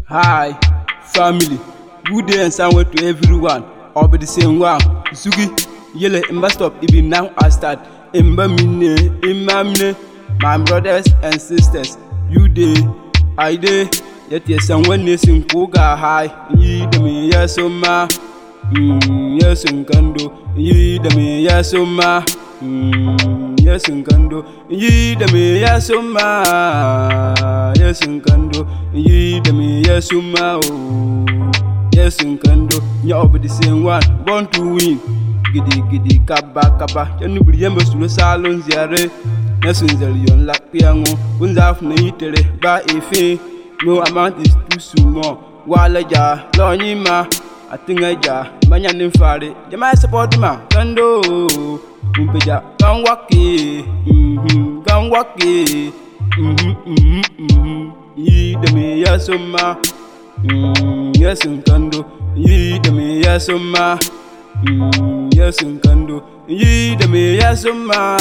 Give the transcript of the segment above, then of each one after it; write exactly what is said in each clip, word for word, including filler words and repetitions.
Hi, family. Good day and somewhere to everyone. All be the same one. Sugi, yele, imba stop. Even now I start. Imba mine, imba mine. My brothers and sisters, you day, I day. Yet yes, and when this in Koga high, ye the me yes o ma. Mm, yes in Kando, ye the me yes o ma. Mm, yes in Kando, ye the me yes o ma. Yes in Kando, ye the me yes o ma. Yes in Kando, you all be the same one, born to win. Giddy giddy kaba kaba, you know be able to salons yare. Nesunzelion like piano, Unzaf Nitere, by a fee. No amount is too small. Walla ja, Lonima, I think I ja, Manyan Fari, the my support ma, Kando, Umpeja, Gan Waki, hm, Gan Waki, hm, hm, ye the me yasuma, hm, yes in Kando, ye the me yasuma, hm, yes in Kando, ye the me yasuma,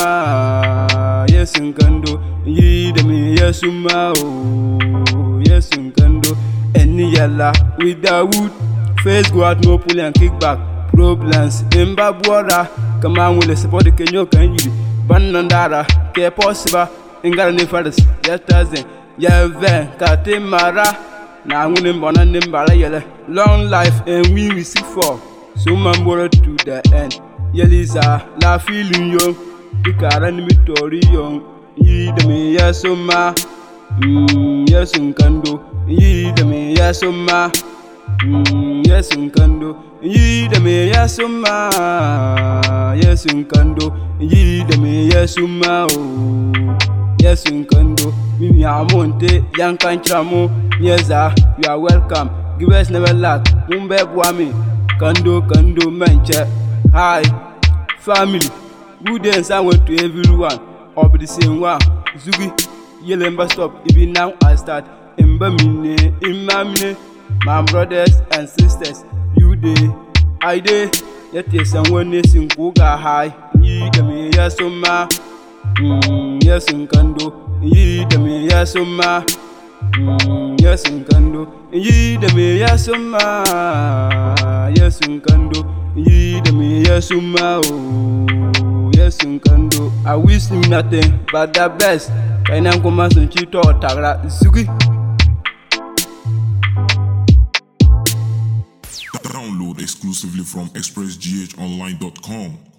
yes in Kando, ye the me yasuma, oh, yes in Kando, any yalla with the wood, face go out no pull and kickback, problems in Babwara, come on with the support the Kenyo can you, Bandandara, K possible, in Garani Fathers, yes, Tarzan, Yavan, Katimara, now winning Bonan Bala, long life and we will seek for, so man borrowed to the end. Yeliza, la feeling young, the Karan Victory young, ye the me yasoma, yes in Kando, ye the me yasoma, yes in Kando, ye the me yasoma, yes in Kando, ye the me yasuma, yes in Kando, Miyamonte, Yankan Chamo, Yeza, you are welcome, give us never lack, Umbe Wami, Kando, Kando, Mancha. Hi, family. Good day and somewhere to everyone. All be the same one. Zugi, yelemba stop. Even now I start. Imba mine, imba mine. My brothers and sisters, you day, I day. Yet yes, someone is in Koga high. Ye the me yasoma. Mm, yes in Kando. Ye the me yasoma. Mm, yes in Kando. Ye the me yasoma. Yes in Kando. Ye the me yasuma, oh, yes in Kando. I wish him nothing but the best. Can I come and cheat or Tara Sugi? Download exclusively from express g h online dot com.